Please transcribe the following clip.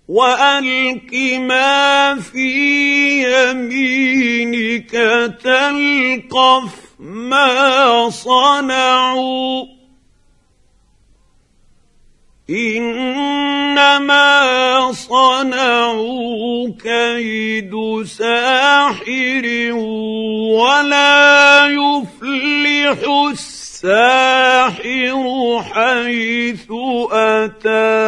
وألق ما في يمينك تلقف ما صنعوا إنما صنعوا كيد ساحر ولا يفلح الساحر حيث أتى.